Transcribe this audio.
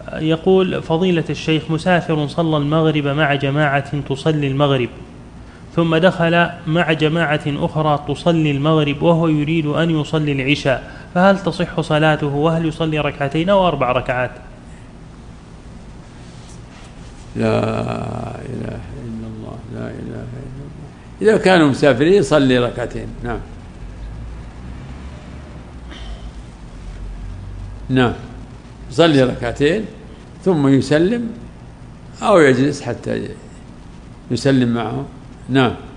يقول فضيلة الشيخ: مسافر صلى المغرب مع جماعة تصلي المغرب، ثم دخل مع جماعة أخرى تصلي المغرب وهو يريد أن يصلي العشاء، فهل تصح صلاته؟ وهل يصلي ركعتين أو 4 ركعات؟ لا إله إلا الله، لا إله إلا الله. إذا كانوا مسافرين يصلي ركعتين. نعم نعم، يصلي ركعتين ثم يسلم أو يجلس حتى يسلم معه. نعم.